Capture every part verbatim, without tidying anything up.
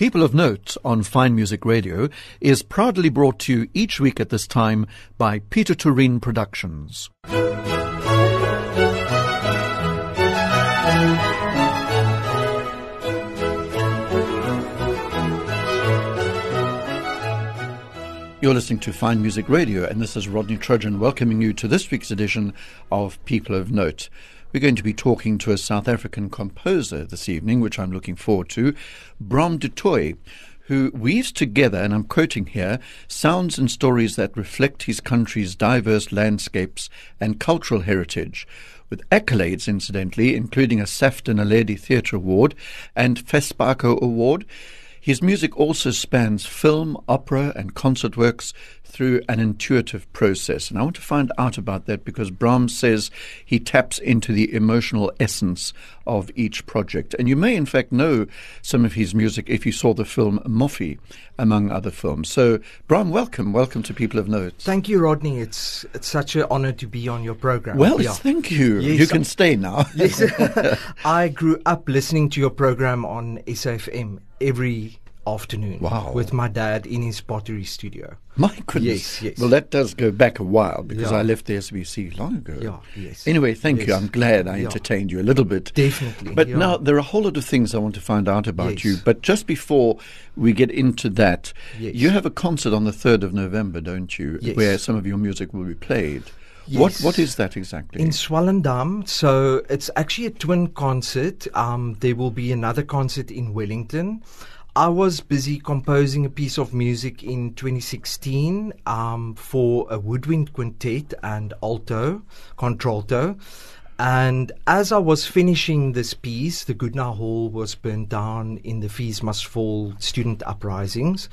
People of Note on Fine Music Radio is proudly brought to you each week at this time by Peter Turin Productions. You're listening to Fine Music Radio, and this is Rodney Trojan welcoming you to this week's edition of People of Note. We're going to be talking to a South African composer this evening, which I'm looking forward to, Bram du Toit, who weaves together, and I'm quoting here, sounds and stories that reflect his country's diverse landscapes and cultural heritage, with accolades, incidentally, including a Safta Naledi Theatre Award and FESPACO Award. His music also spans film, opera and concert works through an intuitive process. And I want to find out about that because Bram says he taps into the emotional essence of each project. And you may, in fact, know some of his music if you saw the film Moffie, among other films. So, Bram, welcome. Welcome to People of Note. Thank you, Rodney. It's it's such an honor to be on your program. Well, yeah. thank you. Yes, you can stay now. Yes. I grew up listening to your program on S A F M every afternoon. Wow. With my dad in his pottery studio. My goodness. Yes, yes. Well, that does go back a while because Yeah. I left the S B C long ago. Yeah, yes. Anyway, thank Yes. you. I'm glad I Yeah. entertained you a little bit. Definitely. But yeah. now there are a whole lot of things I want to find out about Yes. you. But just before we get into that, Yes. you have a concert on the third of November, don't you? Yes. Where some of your music will be played. What Yes. What is that exactly? In Swellendam. So it's actually a twin concert. Um, there will be another concert in Wellington. I was busy composing a piece of music in twenty sixteen um, for a woodwind quintet and alto, contralto. And as I was finishing this piece, the Goodnow Hall was burnt down in the Fees Must Fall student uprisings.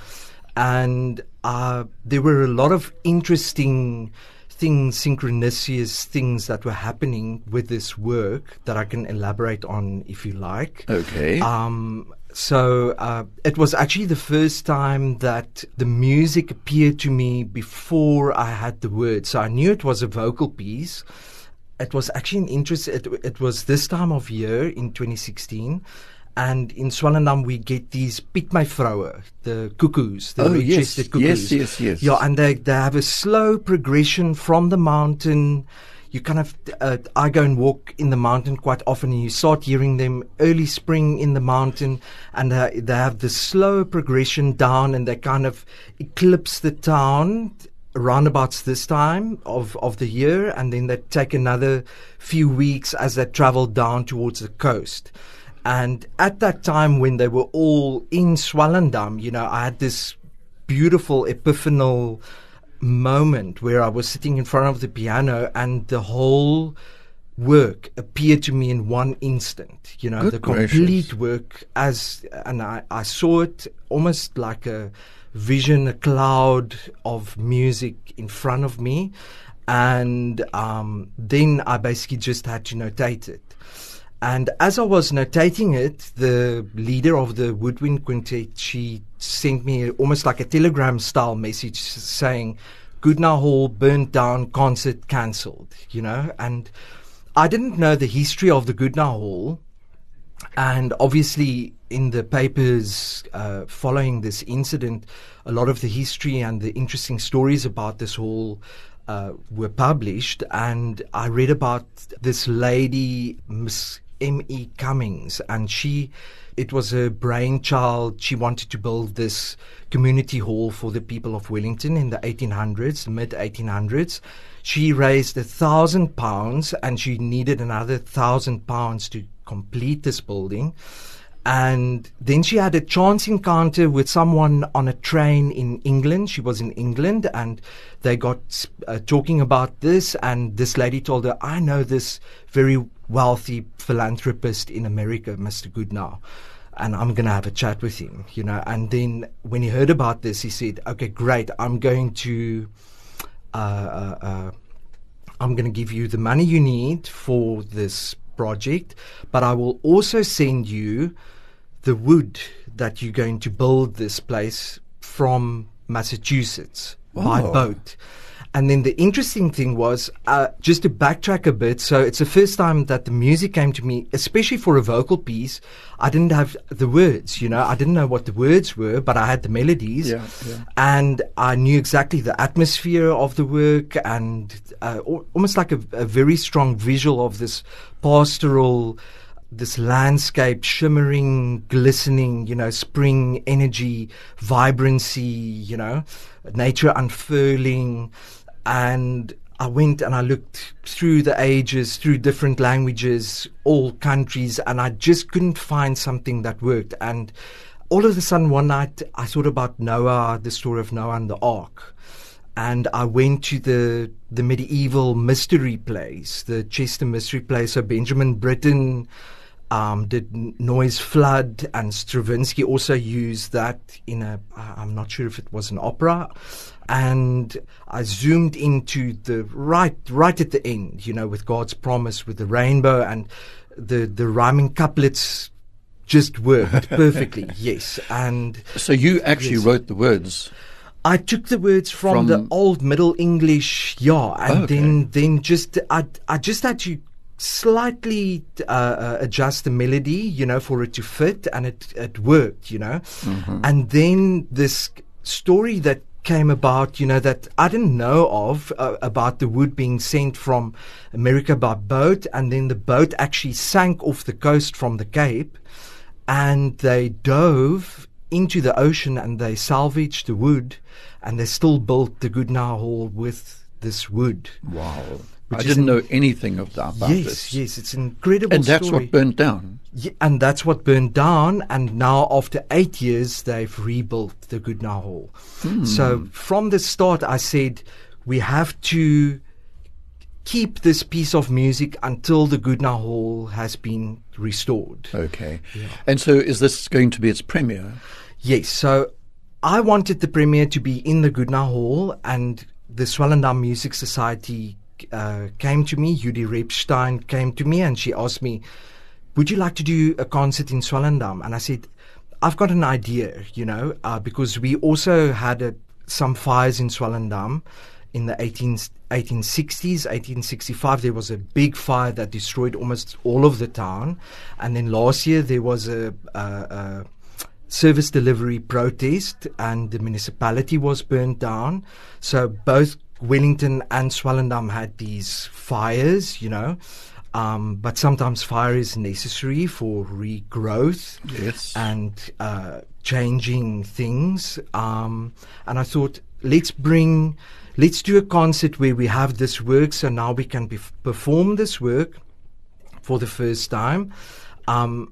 And uh, there were a lot of interesting things, synchronicious things that were happening with this work that I can elaborate on if you like. Okay. Um, so uh, it was actually the first time that the music appeared to me before I had the words. So I knew it was a vocal piece. It was actually an interest. It, it was this time of year in twenty sixteen. And in Swellendam, we get these Pietmeivrou, the cuckoos, the Oh, red-chested yes. cuckoos. Yes, yes, yes. Yeah, and they, they have a slow progression from the mountain. You kind of, uh, I go and walk in the mountain quite often, and you start hearing them early spring in the mountain, and uh, they have the slow progression down, and they kind of eclipse the town roundabouts this time of, of the year, and then they take another few weeks as they travel down towards the coast. And at that time when they were all in Swellendam, you know, I had this beautiful epiphanal moment where I was sitting in front of the piano and the whole work appeared to me in one instant, you know, Good the gracious. complete work as, and I, I saw it almost like a vision, a cloud of music in front of me. And um, then I basically just had to notate it. And as I was notating it, the leader of the woodwind quintet, she sent me almost like a telegram-style message saying, Goodnow Hall burnt down, concert cancelled, you know. And I didn't know the history of the Goodnow Hall. And obviously in the papers uh, following this incident, a lot of the history and the interesting stories about this hall uh, were published. And I read about this lady, Miss M E Cummings, and she, it was her brainchild. She wanted to build this community hall for the people of Wellington in the eighteen hundreds, the mid eighteen hundreds. She raised a thousand pounds and she needed another thousand pounds to complete this building. And then she had a chance encounter with someone on a train in England. She was in England and they got uh, talking about this. And this lady told her, I know this very wealthy philanthropist in America, Mister Goodnow, and I'm going to have a chat with him, you know. And then when he heard about this, he said, okay, great. I'm going to, uh, uh, uh, I'm going to give you the money you need for this project, but I will also send you the wood that you're going to build this place from Massachusetts Wow. by boat. And then the interesting thing was, uh, just to backtrack a bit, so it's the first time that the music came to me, especially for a vocal piece. I didn't have the words, you know, I didn't know what the words were, but I had the melodies. Yeah, yeah. And I knew exactly the atmosphere of the work, and uh, al- almost like a, a very strong visual of this pastoral, this landscape, shimmering, glistening, you know, spring energy, vibrancy, you know, nature unfurling. And I went and I looked through the ages, through different languages, all countries, and I just couldn't find something that worked. And all of a sudden one night I thought about Noah, the story of Noah and the Ark. And I went to the the medieval mystery plays, the Chester mystery plays. So Benjamin Britten um, did Noah's Flood, and Stravinsky also used that in a, I'm not sure if it was an opera. And I zoomed into the right, right at the end, you know, with God's promise, with the rainbow, and the the rhyming couplets just worked perfectly. Yes, and So you actually Yes. wrote the words. I took the words from, From- the old Middle English, yeah, and Okay. then then just I I just had to slightly uh, uh, adjust the melody, you know, for it to fit, and it it worked, you know, Mm-hmm. and then this story that came about, you know, that I didn't know of, uh, about the wood being sent from America by boat, and then the boat actually sank off the coast from the Cape, and they dove into the ocean and they salvaged the wood, and they still built the Goodnow Hall with this wood. Wow. Which I is didn't an- know anything of that about yes, this. yes, it's an incredible And that's story. what burnt down. Yeah, and that's what burned down, and now after eight years they've rebuilt the Goodnow Hall. Hmm. So from the start I said we have to keep this piece of music until the Goodnow Hall has been restored. Okay. And so is this going to be its premiere? Yes, so I wanted the premiere to be in the Goodnow Hall, and the Swellendam Music Society uh, came to me. Judy Repstein came to me and she asked me, would you like to do a concert in Swellendam? And I said, I've got an idea, you know, uh, because we also had a, some fires in Swellendam in the eighteen, eighteen sixties, eighteen sixty-five. There was a big fire that destroyed almost all of the town. And then last year there was a, a, a service delivery protest, and the municipality was burned down. So both Wellington and Swellendam had these fires, you know. Um, but sometimes fire is necessary for regrowth Yes. and uh, changing things. Um, and I thought, let's bring, let's do a concert where we have this work, so now we can bef- perform this work for the first time. Um,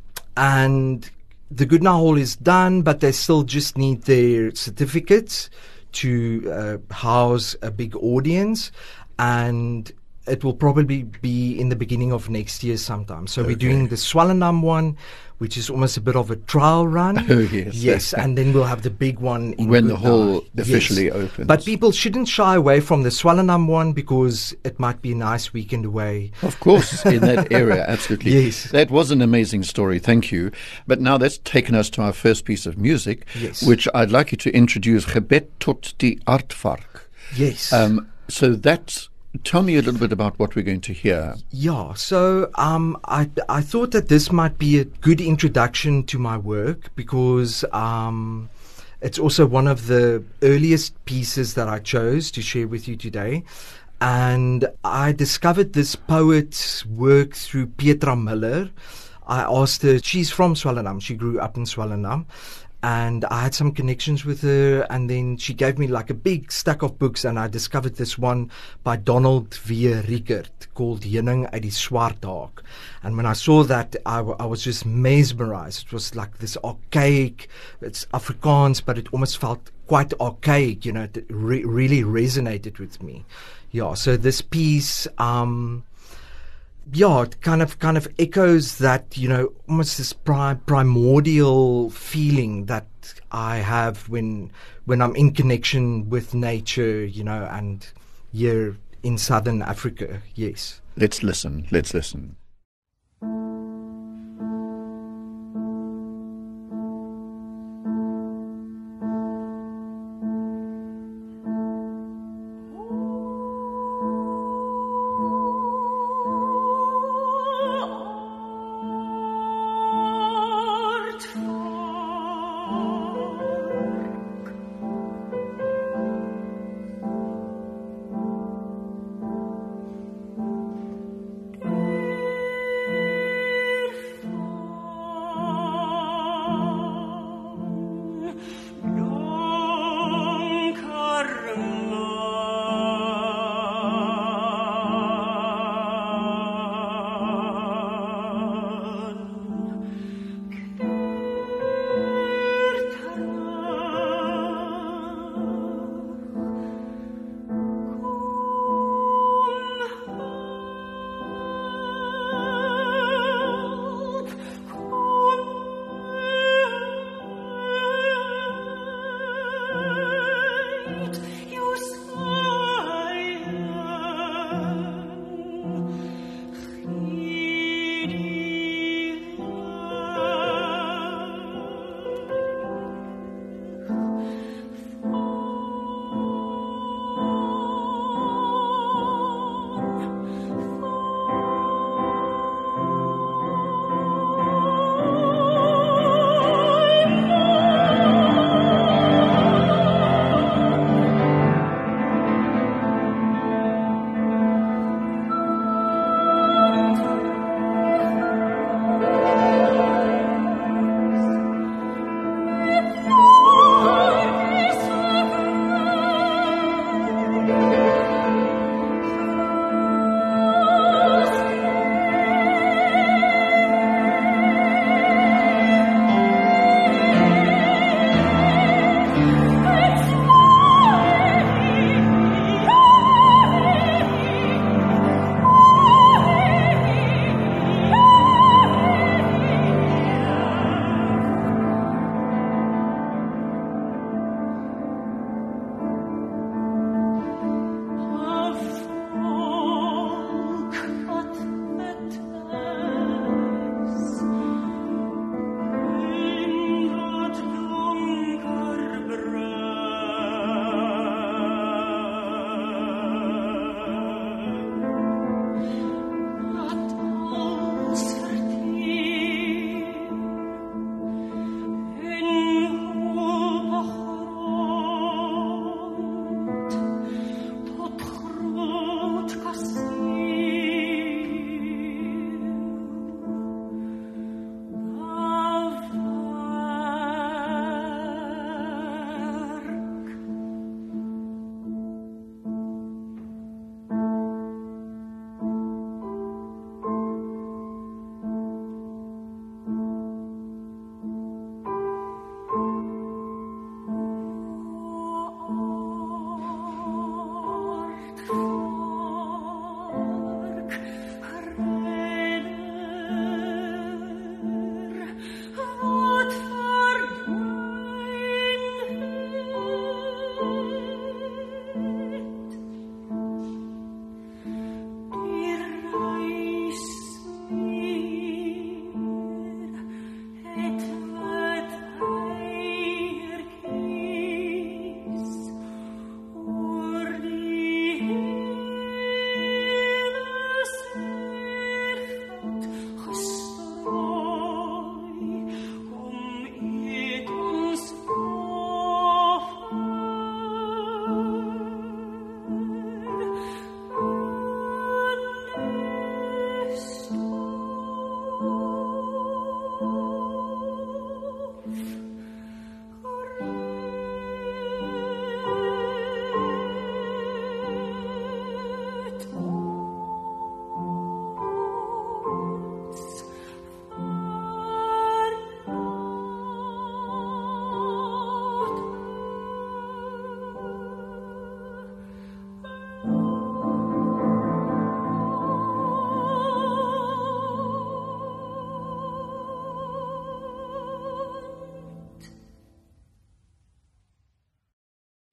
and the Goodnow Hall is done, but they still just need their certificates to uh, house a big audience, and it will probably be in the beginning of next year sometime. So we're Okay. doing the Swellendam one, which is almost a bit of a trial run. Oh, yes. Yes, and then we'll have the big one in When the Goodnow. hall Yes. officially opens. But people shouldn't shy away from the Swellendam one, because it might be a nice weekend away. Of course, in that area, absolutely. Yes. That was an amazing story, thank you. But now that's taken us to our first piece of music, Yes. which I'd like you to introduce, Gebed tot die Aardvark. Yes. Um, so that's, tell me a little bit about what we're going to hear. Yeah, so um, I I thought that this might be a good introduction to my work, because um, it's also one of the earliest pieces that I chose to share with you today. And I discovered this poet's work through Petra Miller. I asked her, she's from Swellendam, she grew up in Swellendam. And I had some connections with her, and then she gave me like a big stack of books, and I discovered this one by Donald V. Rickert called Heuning uit die Swart Haak. And when I saw that, I, w- I was just mesmerized. It was like this archaic, it's Afrikaans, but it almost felt quite archaic, you know, it re- really resonated with me. Yeah, so this piece, um, yeah, it kind of kind of echoes that, you know, almost this pri- primordial feeling that I have when when I'm in connection with nature, you know, and here in southern Africa. Yes. Let's listen, let's listen. Oh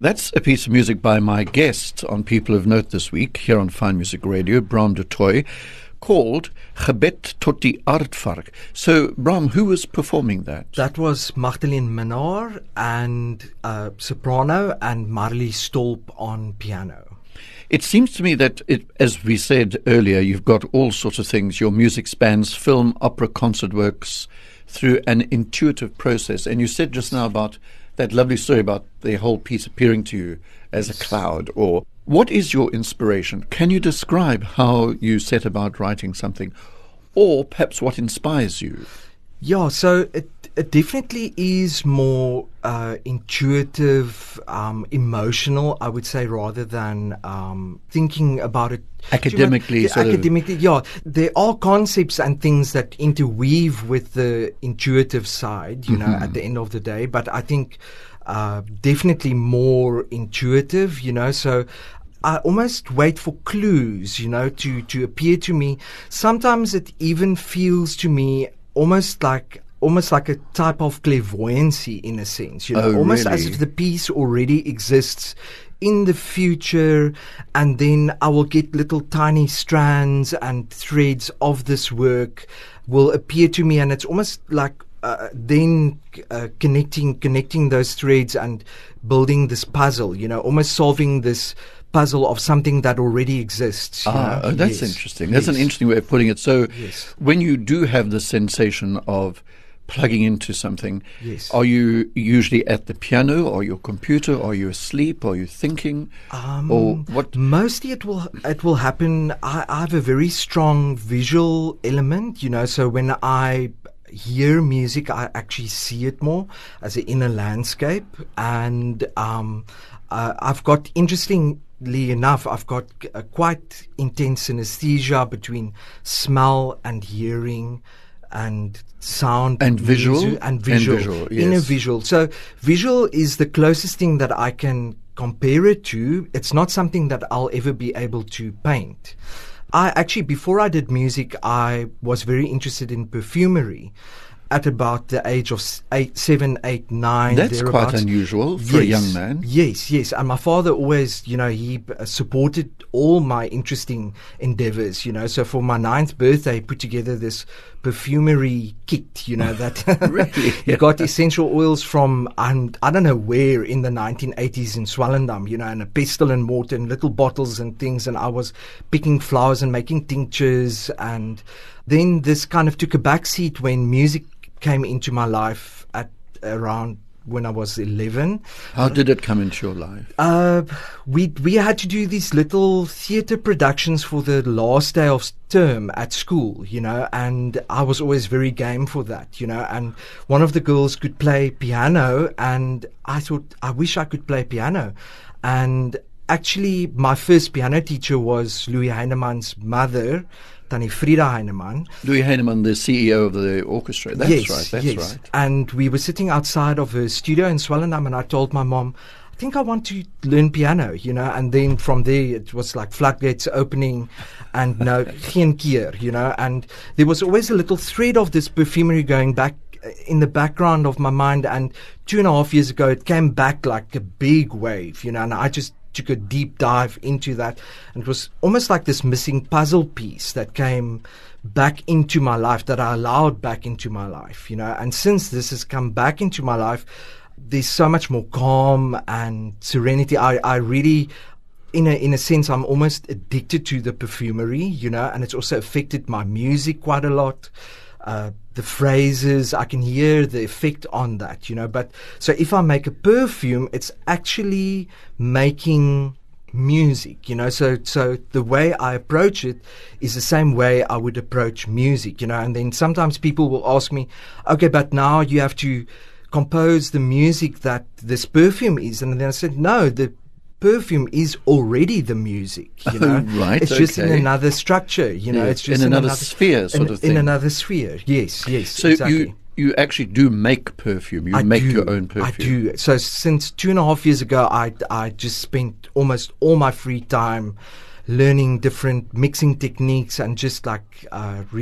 That's a piece of music by my guest on People of Note this week, here on Fine Music Radio, Bram de Toy, called Gebed tot die Aardvark. So, Bram, who was performing that? That was Magdalene Minnaar and uh, soprano and Marley Stolp on piano. It seems to me that, it, as we said earlier, you've got all sorts of things. Your music spans film, opera, concert works through an intuitive process. And you said just now about that lovely story about the whole piece appearing to you as a cloud. Or what is your inspiration? Can you describe how you set about writing something, or perhaps what inspires you? Yeah, so it, it definitely is more uh, intuitive, um, emotional, I would say, rather than um, thinking about it academically. You know, sort academically, of. yeah. There are concepts and things that interweave with the intuitive side, you Mm-hmm. know, at the end of the day. But I think uh, definitely more intuitive, you know, so I almost wait for clues, you know, to, to appear to me. Sometimes it even feels to me almost like almost like a type of clairvoyancy in a sense, you know, Oh, almost really? as if the piece already exists in the future, and then I will get little tiny strands and threads of this work will appear to me, and it's almost like uh, then uh, connecting connecting those threads and building this puzzle, you know, almost solving this puzzle of something that already exists. you Ah, know. oh, that's Yes. interesting. That's an Yes. interesting way of putting it. So, Yes. when you do have the sensation of plugging into something, Yes. are you usually at the piano or your computer? Are you asleep? Are you thinking? Um, or what? Mostly it will it will happen. I, I have a very strong visual element, you know. So when I hear music, I actually see it more as an inner landscape, and um, uh, I've got interestingly enough, I've got a quite intense synesthesia between smell and hearing and sound And visual? music, and And visual, visual, inner yes. visual. So visual is the closest thing that I can compare it to. It's not something that I'll ever be able to paint. I actually, before I did music, I was very interested in perfumery at about the age of s- eight, seven, eight, nine. That's quite thereabouts. unusual for a young man. Yes, yes. And my father always, you know, he uh, supported all my interesting endeavors, you know. So for my ninth birthday, he put together this perfumery kit, you know, that Really? he got essential oils from, um, I don't know where, in the nineteen eighties in Swellendam, you know, and a pestle and mortar and little bottles and things. And I was picking flowers and making tinctures. And then this kind of took a backseat when music came into my life at around when I was eleven. How did it come into your life? Uh, we we had to do these little theatre productions for the last day of term at school, you know, and I was always very game for that, you know. And one of the girls could play piano, and I thought, I wish I could play piano. And actually, my first piano teacher was Louis Heinemann's mother, Tannie Frida Heinemann. Louis Heinemann, the C E O of the orchestra. That's yes, right, that's yes. right. And we were sitting outside of her studio in Swellendam, and I told my mom, I think I want to learn piano, you know. And then from there, it was like floodgates opening, and no, geen keer, you know. And there was always a little thread of this perfumery going back in the background of my mind. And two and a half years ago, it came back like a big wave, you know. And I just took a deep dive into that, and it was almost like this missing puzzle piece that came back into my life, that I allowed back into my life, you know. And since this has come back into my life, there's so much more calm and serenity. I, I really, in a in a sense, I'm almost addicted to the perfumery, you know, and it's also affected my music quite a lot. Uh, the phrases, I can hear the effect on that, you know. But so if I make a perfume, it's actually making music, you know. So so the way I approach it is the same way I would approach music, you know. And then sometimes people will ask me, okay, but now you have to compose the music that this perfume is. And then I said, no, the perfume is already the music, you know. Oh, right, it's just in okay. another structure, you know. Yes, It's just in another sphere sort in, of thing. In another sphere, yes, yes. So exactly. you you actually do make perfume. You I make do, your own perfume. I do. So since two and a half years ago, I I just spent almost all my free time learning different mixing techniques and just like uh, really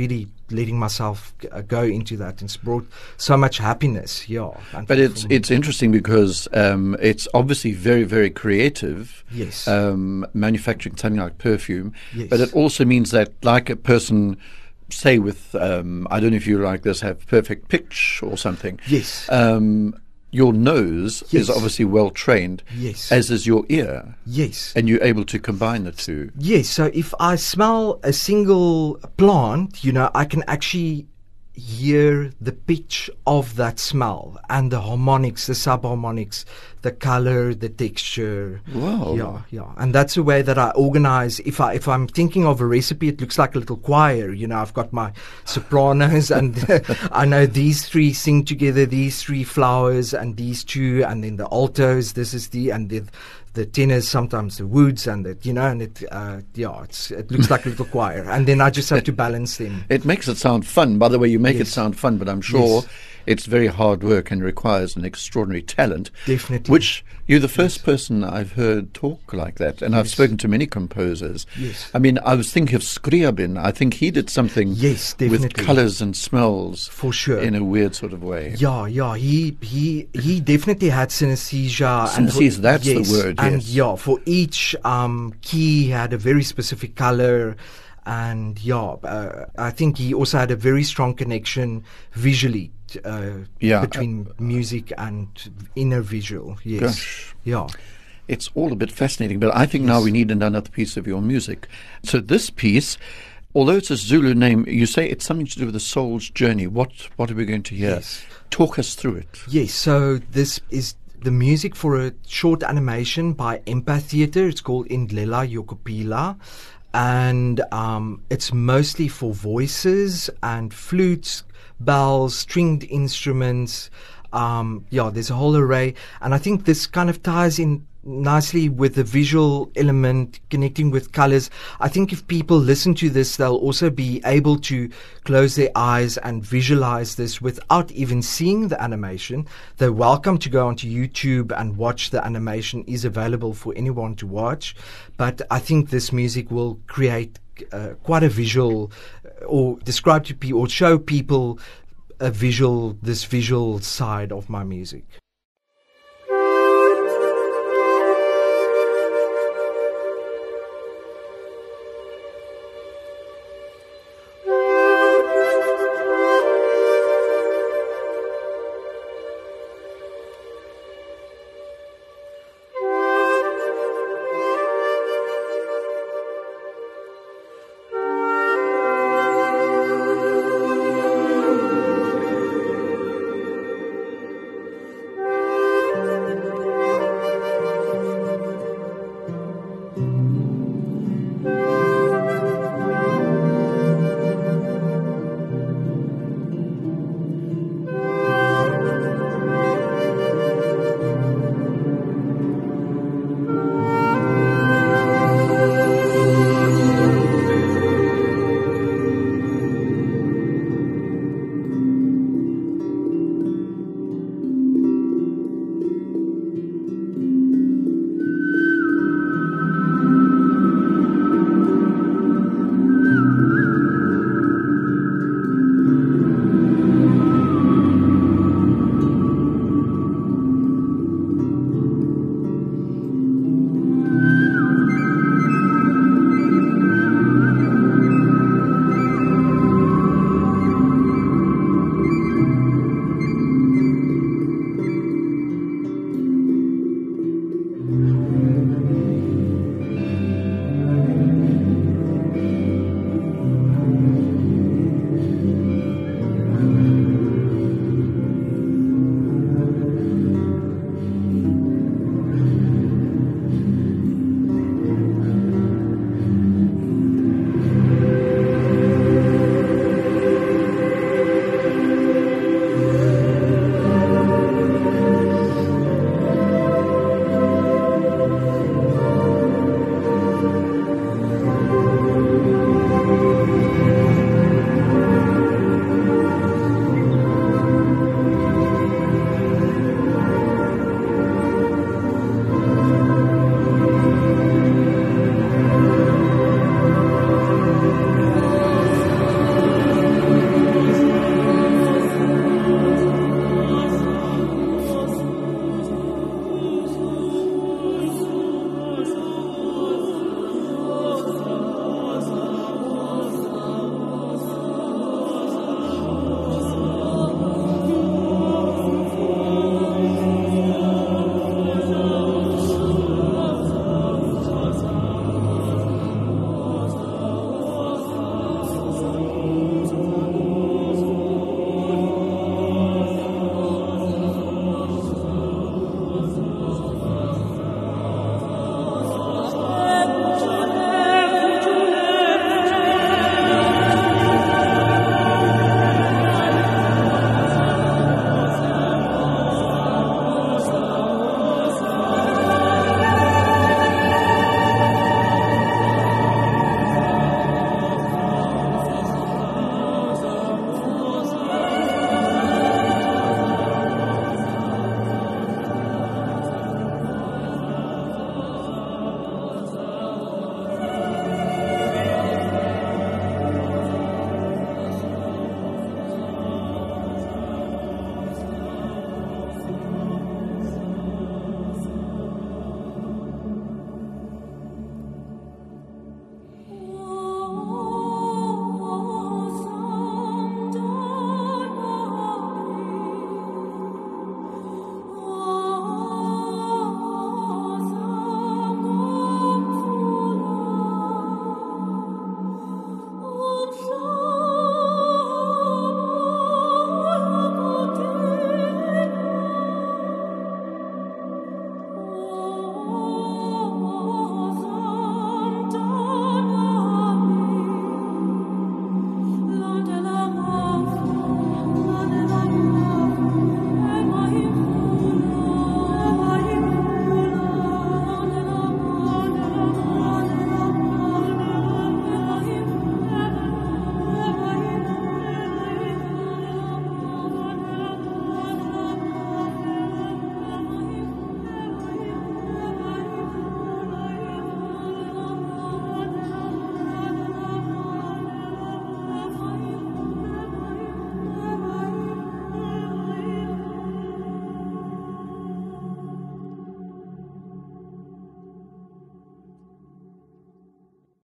letting myself g- uh, go into that. It's brought so much happiness. Yeah, and But it's fulfillment. it's interesting because um, it's obviously very, very creative. Yes. Um, manufacturing something like perfume. Yes. But it also means that, like a person, say with um, I don't know if you like this, have perfect pitch or something. Yes. Um, your nose Yes. is obviously well trained. Yes. As is your ear, Yes. and you're able to combine the two. Yes, so if I smell a single plant, you know, I can actually hear the pitch of that smell and the harmonics, the subharmonics, the color, the texture. Wow. Yeah, yeah. And that's the way that I organize. If I if I'm thinking of a recipe, it looks like a little choir. You know, I've got my sopranos and I know these three sing together, these three flowers and these two, and then the altos, this is the and the the tenors, sometimes the woods, and the, you know, and it, uh, yeah, it's, it looks like a little choir. And then I just have to balance them. It makes it sound fun. By the way, you make it Yes. sound fun, but I'm sure Yes. it's very hard work and requires an extraordinary talent. Definitely. Which you're the first person I've heard talk like that, and I've Yes. spoken to many composers. Yes. I mean, I was thinking of Scriabin. I think he did something Yes, with definitely. colours and smells For sure. in a weird sort of way. Yeah, yeah, he he he definitely had synesthesia. and for- Synesthesia, that's the yes, word, And yes. yeah, for each um, key, he had a very specific color, and yeah, uh, I think he also had a very strong connection visually uh, Yeah. between music and inner visual. Yes, Gosh. yeah. It's all a bit fascinating, but I think now Yes. we need another piece of your music. So this piece, although it's a Zulu name, you say it's something to do with the soul's journey. What what are we going to hear? Yes. Talk us through it. Yes, so this is the music for a short animation by Empath Theatre. It's called Indlela Yokopila. And um, it's mostly for voices and flutes, bells, stringed instruments. Um, yeah, there's a whole array. And I think this kind of ties in nicely with the visual element, connecting with colors. I think if people listen to this, they'll also be able to close their eyes and visualize this without even seeing the animation. They're welcome to go onto YouTube and watch. The animation is available for anyone to watch. But I think this music will create uh, quite a visual, uh, or describe to people, or show people a visual, this visual side of my music.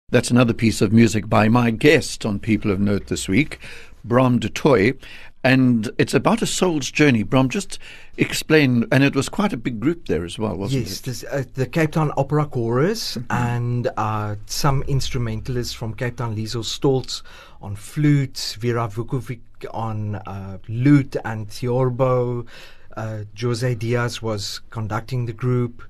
That's another piece of music by my guest on People of Note this week, Bram du Toit, and it's about a soul's journey. Bram, just explain, and it was quite a big group there as well, wasn't yes, it? Yes, uh, the Cape Town Opera Chorus mm-hmm. and uh, some instrumentalists from Cape Town, Liesel Stoltz on flute, Vera Vukovic on uh, lute and theorbo, uh, Jose Diaz was conducting the group.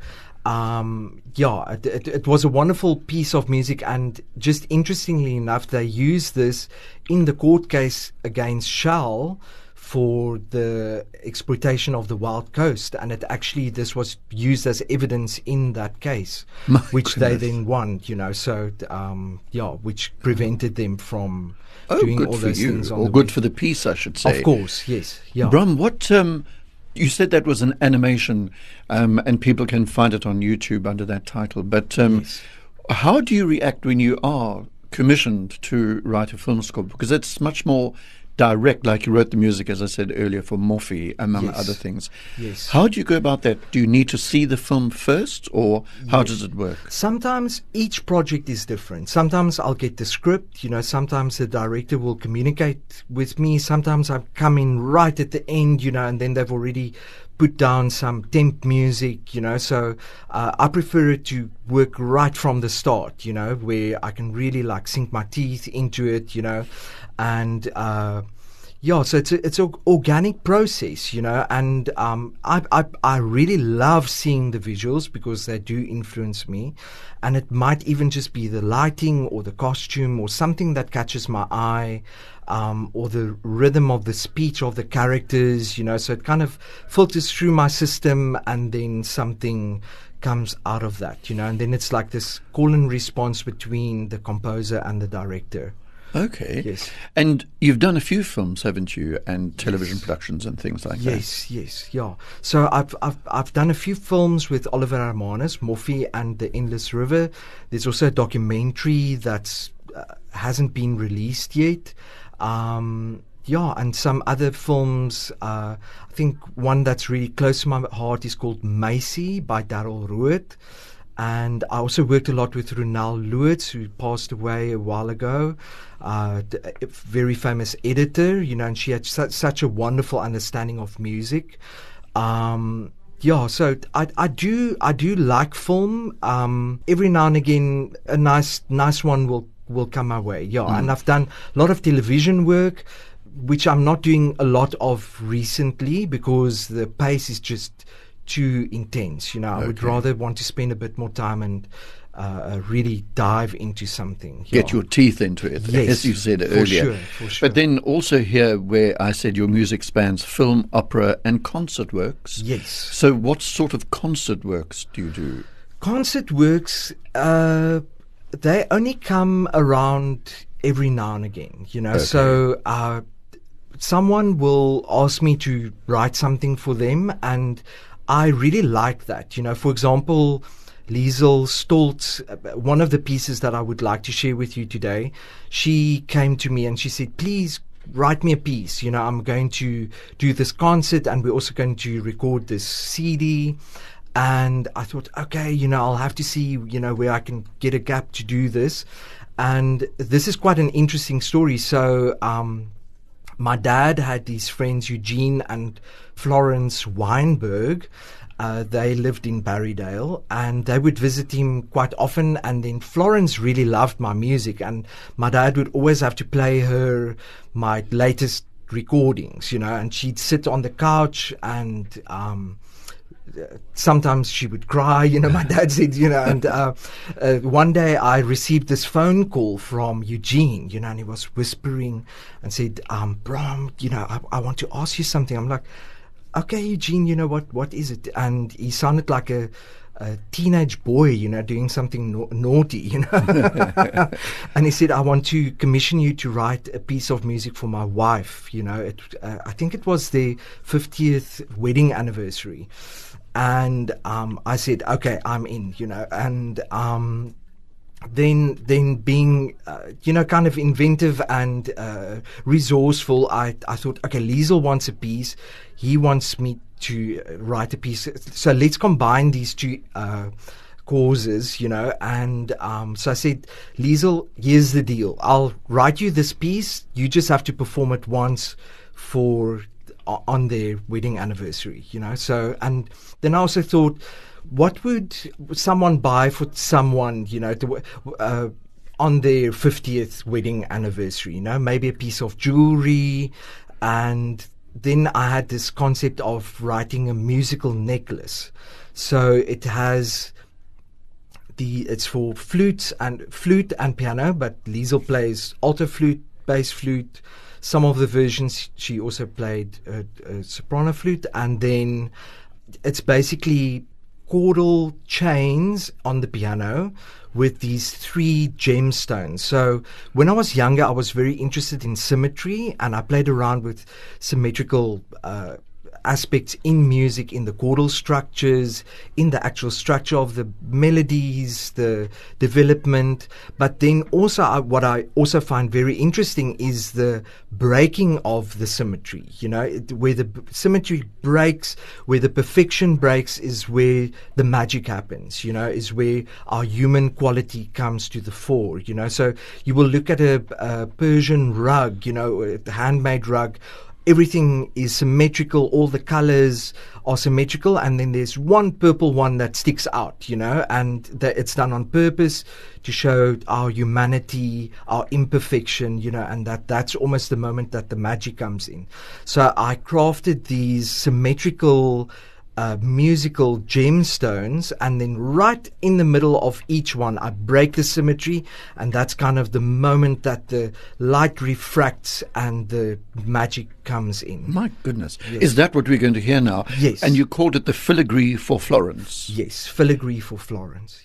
Um, yeah, it, it, it was a wonderful piece of music, and just interestingly enough, they used this in the court case against Shell for the exploitation of the Wild Coast, and it actually, this was used as evidence in that case, My which goodness. they then won, you know, so, um, yeah, which prevented them from oh, doing good all for those you. things on or the good web. for the piece, I should say. Of course, yes, yeah. Bram, what... Um, You said that was an animation, um, and people can find it on YouTube under that title. But um, Yes. how do you react when you are commissioned to write a film score? Because it's much more direct, like you wrote the music, as I said earlier, for Morphe, among Yes. other things. Yes. How do you go about that? Do you need to see the film first, or how does it work? Sometimes each project is different. Sometimes I'll get the script, you know, sometimes the director will communicate with me. Sometimes I come in right at the end, you know, and then they've already put down some temp music, you know, so uh, I prefer it to work right from the start, you know, where I can really like sink my teeth into it, you know, and uh, yeah, so it's a, it's an organic process, you know, and um, I, I I really love seeing the visuals because they do influence me, and it might even just be the lighting or the costume or something that catches my eye, um, or the rhythm of the speech of the characters, you know, so it kind of filters through my system, and then something comes out of that, you know, and then it's like this call and response between the composer and the director. Okay. Yes. And you've done a few films, haven't you, and television Yes. productions and things like Yes, yes, yeah. So I've I've I've done a few films with Oliver Hermanus, Morphe and the Endless River. There's also a documentary that's uh, hasn't been released yet. Um, yeah, and some other films. Uh, I think one that's really close to my heart is called Macy by Daryl Root. And I also worked a lot with Ronald Lewitz, who passed away a while ago, uh, a very famous editor, you know, and she had su- such a wonderful understanding of music. Um, yeah, so I, I do I do like film. Um, every now and again, a nice nice one will, will come my way. Yeah, Mm. and I've done a lot of television work, which I'm not doing a lot of recently because the pace is just too intense, you know. I would Okay. rather want to spend a bit more time and uh, really dive into something. Get yeah. your teeth into it, Yes, as you said for earlier. sure, for sure. But then also here where I said your music spans film, opera and concert works. Yes. So what sort of concert works do you do? Concert works, uh, they only come around every now and again, you know. Okay. So uh, someone will ask me to write something for them, and I really like that. You know, for example, Liesel Stoltz, uh, one of the pieces that I would like to share with you today, she came to me and she said, please write me a piece. You know, I'm going to do this concert and we're also going to record this C D. And I thought, okay, you know, I'll have to see, you know, where I can get a gap to do this. And this is quite an interesting story. So, um, my dad had these friends, Eugene and Florence Weinberg. Uh, they lived in Barrydale, and they would visit him quite often. And then Florence really loved my music, and my dad would always have to play her my latest recordings, you know, and she'd sit on the couch and um, sometimes she would cry, you know, my dad said, you know, and uh, uh, one day I received this phone call from Eugene, you know, and he was whispering and said, um, Bram, you know, I, I want to ask you something. I'm like, okay, Eugene, you know, what, what is it? And he sounded like a, a teenage boy, you know, doing something na- naughty, you know. And he said, I want to commission you to write a piece of music for my wife, you know. It, uh, I think it was their fiftieth wedding anniversary. And um, I said, okay, I'm in, you know, and um, then then being, uh, you know, kind of inventive and uh, resourceful, I, I thought, okay, Liesel wants a piece. He wants me to write a piece. So let's combine these two uh, causes, you know. And um, so I said, Liesl, here's the deal. I'll write you this piece. You just have to perform it once for on their wedding anniversary, you know. So, and then I also thought, what would someone buy for someone, you know, to, uh, on their fiftieth wedding anniversary, you know, maybe a piece of jewelry. And then I had this concept of writing a musical necklace. So it has the, it's for flutes and flute and piano, but Liesl plays alto flute, bass flute. Some of the versions she also played a, a soprano flute, and then it's basically chordal chains on the piano with these three gemstones. So when I was younger, I was very interested in symmetry, and I played around with symmetrical uh, aspects in music, in the chordal structures, in the actual structure of the melodies, the development. But then also I, what I also find very interesting is the breaking of the symmetry, you know, it, where the b- symmetry breaks, where the perfection breaks is where the magic happens, you know, is where our human quality comes to the fore, you know. So you will look at a, a Persian rug, you know, a handmade rug. Everything is symmetrical, all the colors are symmetrical, and then there's one purple one that sticks out, you know, and that it's done on purpose to show our humanity, our imperfection, you know, and that that's almost the moment that the magic comes in. So I crafted these symmetrical Uh, musical gemstones, and then right in the middle of each one I break the symmetry, and that's kind of the moment that the light refracts and the magic comes in. My goodness. Yes. Is that what we're going to hear now? Yes. And you called it the Filigree for Florence. Yes, Filigree for Florence.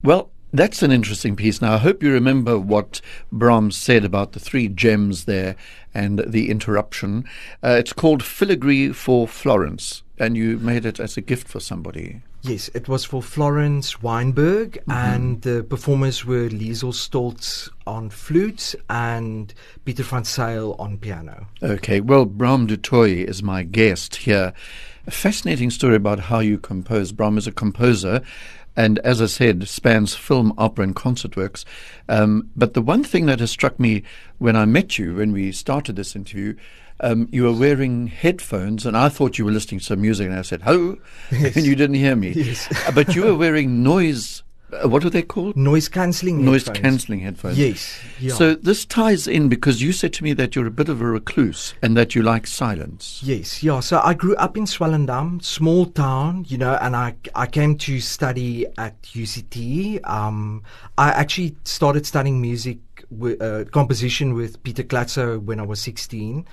Well, that's an interesting piece. Now, I hope you remember what Brahms said about the three gems there and the interruption. Uh, it's called Filigree for Florence, and you made it as a gift for somebody. Yes, it was for Florence Weinberg, Mm-hmm. and the performers were Liesel Stoltz on flute and Peter van Zyl on piano. Okay, well, Bram du Toit is my guest here. A fascinating story about how you compose. Bram is a composer, and as I said, spans film, opera, and concert works. Um, but the one thing that has struck me when I met you, when we started this interview, um, you were wearing headphones, and I thought you were listening to some music, and I said, "Ho," Yes. and you didn't hear me. Yes. Uh, but you were wearing noise. Uh, what are they called? Noise cancelling Noise headphones. cancelling headphones. Yes. Yeah. So this ties in because you said to me that you're a bit of a recluse and that you like silence. Yes, yeah. So I grew up in Swellendam, small town, you know, and I I came to study at U C T. Um, I actually started studying music, wi- uh, composition with Peter Klatzo when I was sixteen.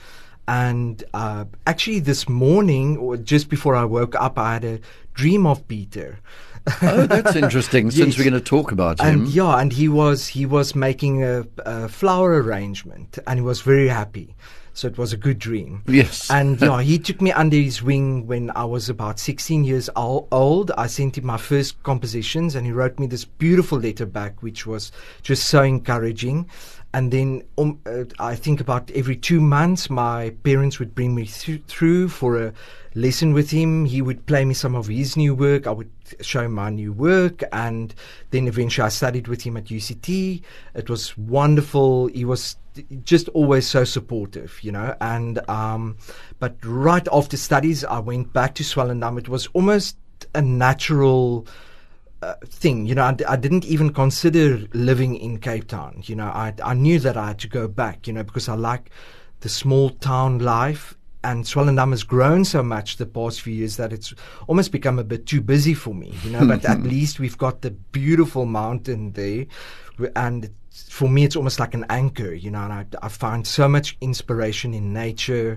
And uh, actually this morning, or just before I woke up, I had a dream of Peter. Oh, that's interesting. Since Yes. we're going to talk about him. And yeah, and he was he was making a, a flower arrangement, and he was very happy. So it was a good dream. Yes. And yeah, he took me under his wing when I was about sixteen years ol- old. I sent him my first compositions, and he wrote me this beautiful letter back, which was just so encouraging. And then um, uh, I think about every two months, my parents would bring me th- through for a lesson with him. He would play me some of his new work. I would show him my new work. And then eventually I studied with him at U C T. It was wonderful. He was just always so supportive, you know. And um, but right after studies, I went back to Swellendam. It was almost a natural Uh, thing, you know. I, d- I didn't even consider living in Cape Town, you know. I, I knew that I had to go back, you know, because I like the small town life, and Swellendam has grown so much the past few years that it's almost become a bit too busy for me, you know. But at least we've got the beautiful mountain there, w- and it's, for me it's almost like an anchor, you know, and I, I find so much inspiration in nature.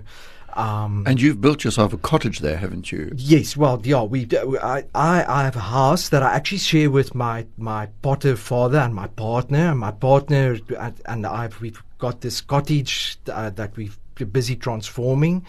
Um, And you've built yourself a cottage there, haven't you? Yes, well, yeah, we. do- I, I, I have a house that I actually share with my my Potter father and my partner. And my partner and, and I've we've got this cottage uh, that we've been busy transforming,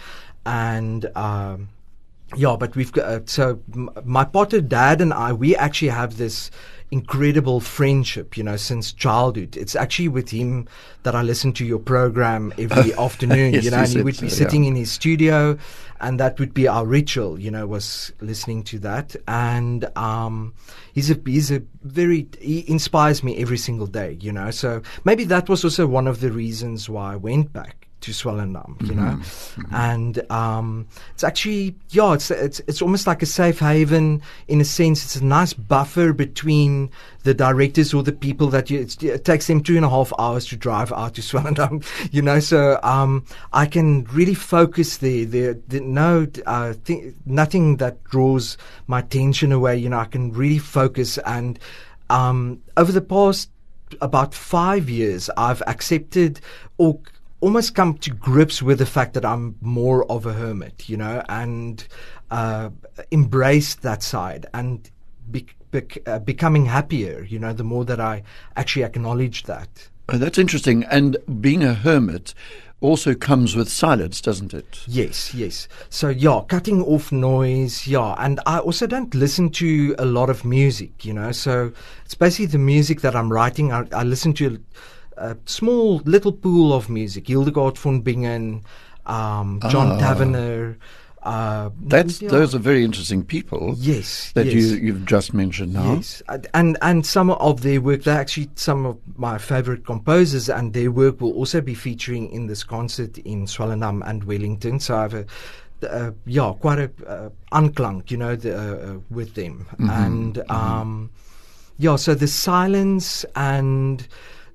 and um, yeah, but we've got uh, so m- my Potter dad and I, we actually have this incredible friendship, you know, since childhood. It's actually with him that I listen to your program every afternoon, Yes, you know, you and he said would be so, sitting yeah. in his studio, and that would be our ritual, you know, was listening to that. And um, he's a he's a very he inspires me every single day, you know. So maybe that was also one of the reasons why I went back to Swellendam, you know. Mm-hmm. And um, it's actually, yeah, it's it's it's almost like a safe haven in a sense. It's a nice buffer between the directors or the people that you, it's, it takes them two and a half hours to drive out to Swellendam, you know. So um, I can really focus there. There, there no uh, th- nothing that draws my attention away. You know, I can really focus. And um, over the past about five years, I've accepted or almost come to grips with the fact that I'm more of a hermit, you know, and uh, embraced that side and be, bec- uh, becoming happier, you know, the more that I actually acknowledge that. Oh, that's interesting. And being a hermit also comes with silence, doesn't it? Yes, yes. So, yeah, cutting off noise, yeah. And I also don't listen to a lot of music, you know, so it's basically the music that I'm writing. I, I listen to a small little pool of music. Hildegard von Bingen, um, John Ah. Tavener. Uh, That's yeah. those are very interesting people. Yes, that yes. you you've just mentioned now. Yes, and- and and some of their work, they're actually some of my favorite composers, and their work will also be featuring in this concert in Swellendam and Wellington. So I have a, uh, yeah, quite a uh, anklank, you know, the, uh, uh, with them, Mhm, and mhm. um, yeah. So the silence and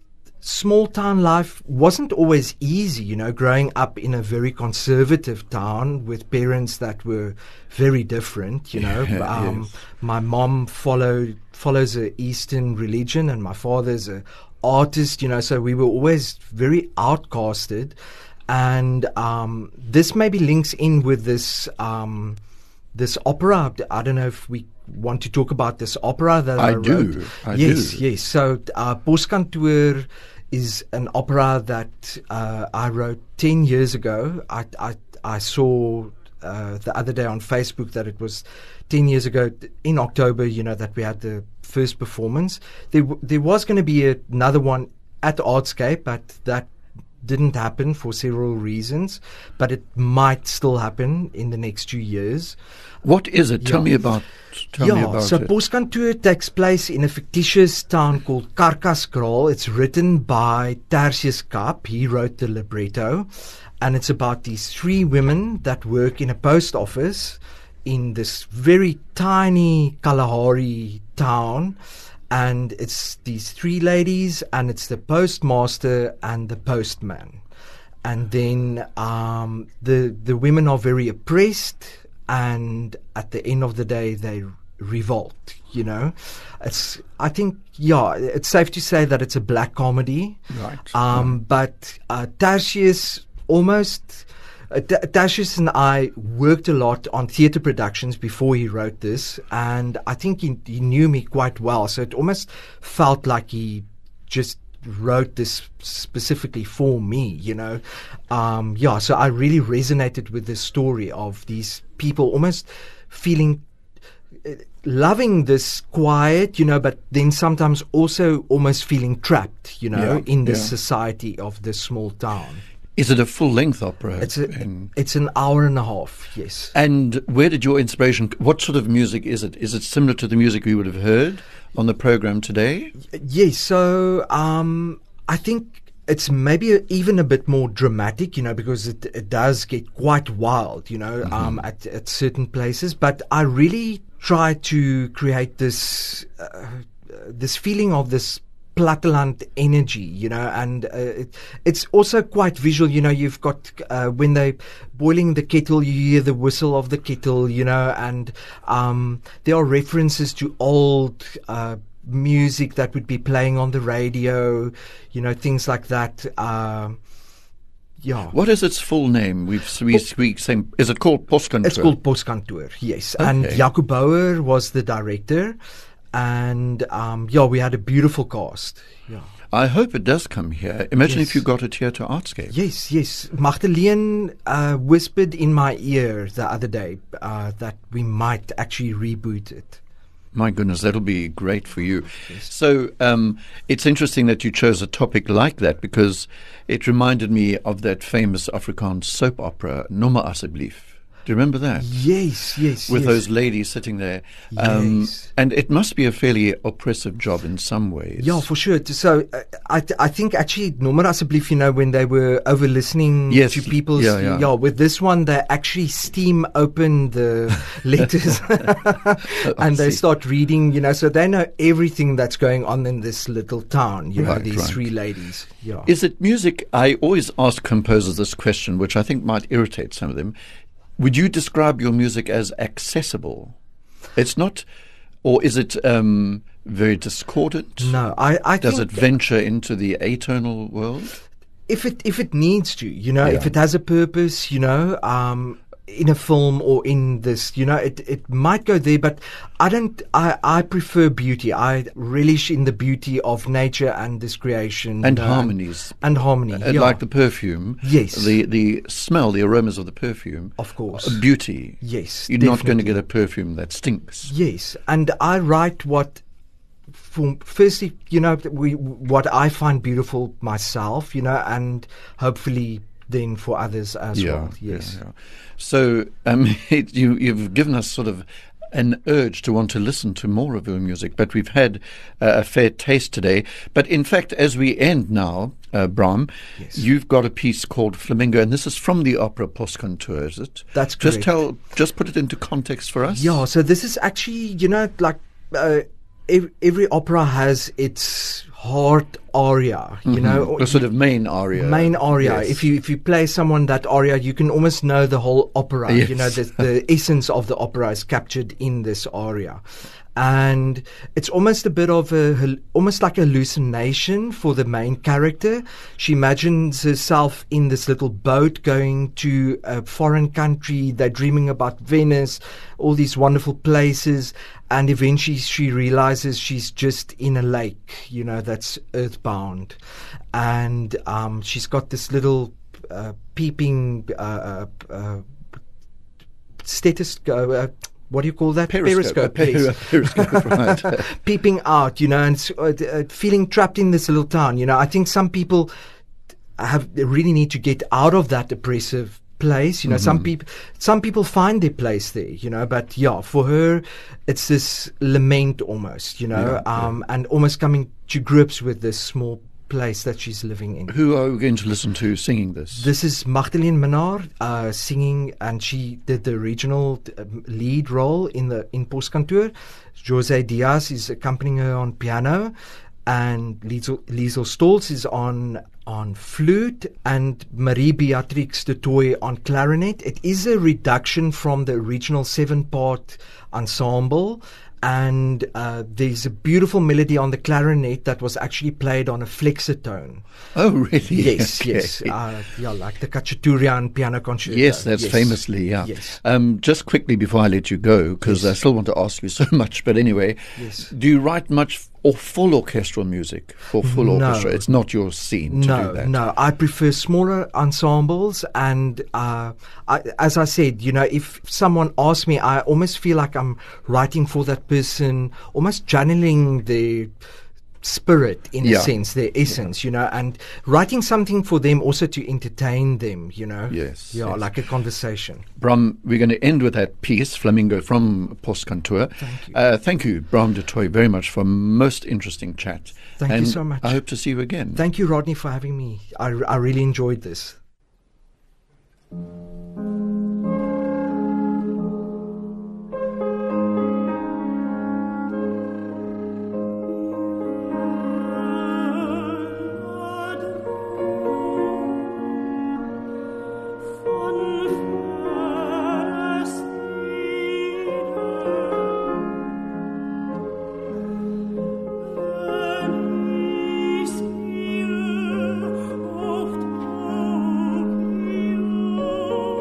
small town life wasn't always easy, you know, growing up in a very conservative town with parents that were very different, you know. Yeah, um, yes. My mom followed follows a Eastern religion, and my father's a artist, you know, so we were always very outcasted. And um, this maybe links in with this um, this opera. I don't know if we want to talk about this opera that I, I wrote. do. I yes, do. yes. So uh, Poskantoor is an opera that uh, I wrote ten years ago. I, I, I saw uh, the other day on Facebook that it was ten years ago in October, you know, that we had the first performance. There, w- there was going to be a, another one at the Artscape, but that didn't happen for several reasons, but it might still happen in the next two years. What is it? Tell Yeah. me about tell yeah, me about so it. Poskantoor takes place in a fictitious town called Karkaskraal. It's written by Tertius Kapp. He wrote the libretto, and it's about these three women that work in a post office in this very tiny Kalahari town. And it's these three ladies, and it's the postmaster and the postman. And then um, the the women are very oppressed, and at the end of the day, they revolt. You know, it's I think yeah, it's safe to say that it's a black comedy. Right. Um, but uh, Tertius almost. Uh, T- Tertius and I worked a lot on theatre productions before he wrote this, and I think he, he knew me quite well, so it almost felt like he just wrote this specifically for me, you know. Um, yeah, so I really resonated with the story of these people almost feeling, uh, loving this quiet, you know, but then sometimes also almost feeling trapped, you know, Yeah, in this yeah. society of this small town. Is it a full-length opera? It's a, in- it's an hour and a half, yes. and where did your inspiration? What sort of music is it? Is it similar to the music we would have heard on the program today? Yes, so um, I think it's maybe a, even a bit more dramatic, you know, because it, it does get quite wild, you know, mm-hmm. um, at, at certain places. But I really try to create this uh, this feeling of this Platteland energy, you know, and uh, it, it's also quite visual, you know. You've got uh, when they boiling the kettle, you hear the whistle of the kettle, you know, and um, there are references to old uh, music that would be playing on the radio, you know, things like that. Uh, yeah. What is its full name? We've we speak same. Is it called Poskantoor? It's called Poskantoor, yes. Okay. And Jaco Bouwer was the director. And um, yeah, we had a beautiful cast. Yeah. I hope it does come here. Imagine Yes. if you got it here to Artscape. Yes, yes. Magdalene uh, whispered in my ear the other day uh, that we might actually reboot it. My goodness, that'll be great for you. So um, it's interesting that you chose a topic like that, because it reminded me of that famous Afrikaans soap opera, Nommer Asseblief. Do you remember that? Yes, yes, With yes. those ladies sitting there. Um, Yes. And it must be a fairly oppressive job in some ways. Yeah, for sure. So uh, I, th- I think actually, Nommer Asseblief, you know, when they were over listening Yes, to people's, yeah, yeah. with this one, they actually steam open the letters and they see. start reading, you know, so they know everything that's going on in this little town, you know, Right, these right. three ladies. Yeah. Is it music? I always ask composers this question, which I think might irritate some of them. Would you describe your music as accessible? It's not, or is it um, very discordant? No, I, I Does think it venture into the atonal world? if it if it needs to, you know, if Yeah. it has a purpose, you know, um, in a film or in this, you know, it, it might go there, but I don't, I, I prefer beauty. I relish in the beauty of nature and this creation. And uh, harmonies. And harmony, Uh, yeah. Like the perfume. Yes. The the smell, the aromas of the perfume. Of course. Uh, beauty. Yes, You're not going to definitely. get a perfume that stinks. Yes, and I write what, for, firstly, you know, we what I find beautiful myself, you know, and hopefully then for others as well. Yes. Yeah, yeah. So um, it, you, you've given us sort of an urge to want to listen to more of your music, but we've had uh, a fair taste today. But in fact, as we end now, uh, Bram, Yes. you've got a piece called Flamingo, and this is from the opera Poskantoor, is it? That's Just correct. tell, just put it into context for us. Yeah, so this is actually, you know, like uh, every, every opera has its heart aria, you Mhm. know, the sort of main aria. main aria. Yes. If you if you play someone that aria, you can almost know the whole opera. Yes. You know, the, the essence of the opera is captured in this aria. And it's almost a bit of a, almost like a hallucination for the main character. She imagines herself in this little boat going to a foreign country. They're dreaming about Venice, all these wonderful places. And eventually she realizes she's just in a lake, you know, that's earthbound. And um, she's got this little uh, peeping uh, uh, stethoscope. Uh, What do you call that? Periscope. Periscope, yes. Periscope, right. Peeping out, you know, and uh, uh, feeling trapped in this little town. You know, I think some people have they really need to get out of that oppressive place. You know, mm-hmm. some people, some people find their place there. You know, but yeah, for her, it's this lament almost. You know, yeah, um, yeah. and almost coming to grips with this small place that she's living in. Who are we going to listen to singing this? This is Magdalene Minnaar uh, singing, and she did the regional uh, lead role in the in Postkantoor. Jose Diaz is accompanying her on piano, and Liesel, Liesel Stolz is on on flute, and Marie Beatrix de Tooy on clarinet. It is a reduction from the original seven-part ensemble. And uh, there's a beautiful melody on the clarinet that was actually played on a flexitone. Oh, really? Yes, okay. yes. Uh, yeah, like the Khachaturian piano concerto. Yes, that's yes. famously, yeah. Yes. Um, just quickly before I let you go, because yes. I still want to ask you so much, but anyway, yes. do you write much or full orchestral music for full no. orchestra? It's not your scene to no, do that. No, I prefer smaller ensembles. And uh, I, as I said, you know, if someone asks me, I almost feel like I'm writing for that person, almost channeling the spirit in yeah. a sense, their essence, yeah. you know, and writing something for them also to entertain them, you know. Yes. Yeah, yes. like a conversation. Bram, we're going to end with that piece, Flamingo from Postkantoor. Thank you. Uh, thank you, Bram de Tooy, very much for a most interesting chat. Thank and you so much. I hope to see you again. Thank you, Rodney, for having me. I, I really enjoyed this. Oh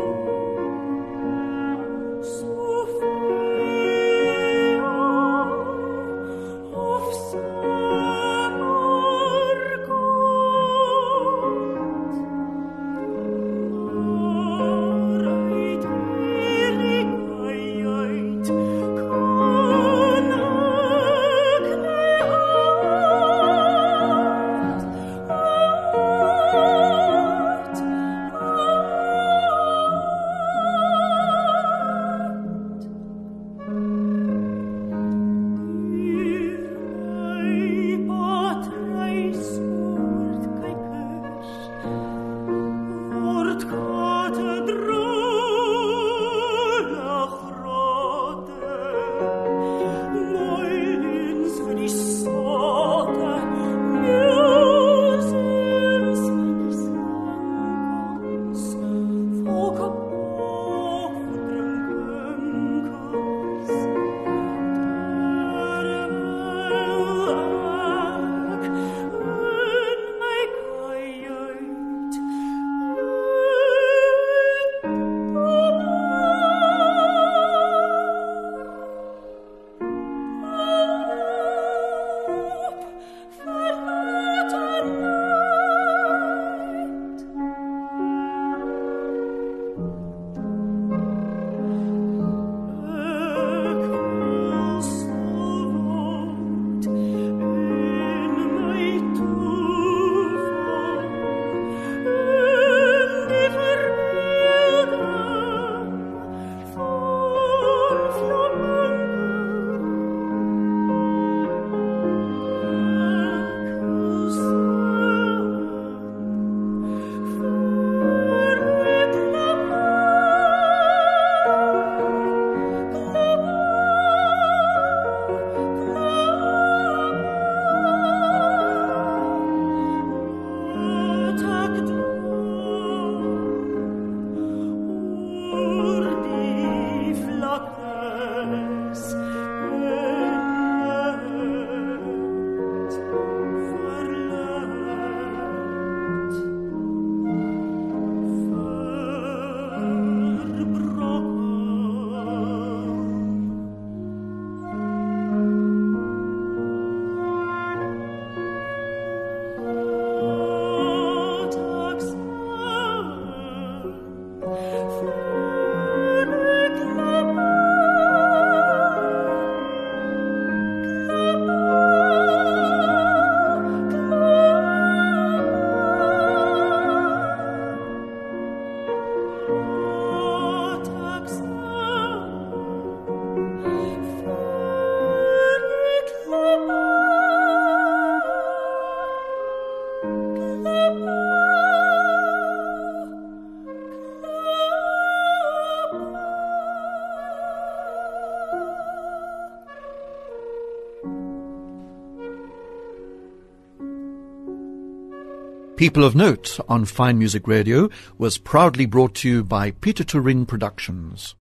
People of Note on Fine Music Radio was proudly brought to you by Peter Turin Productions.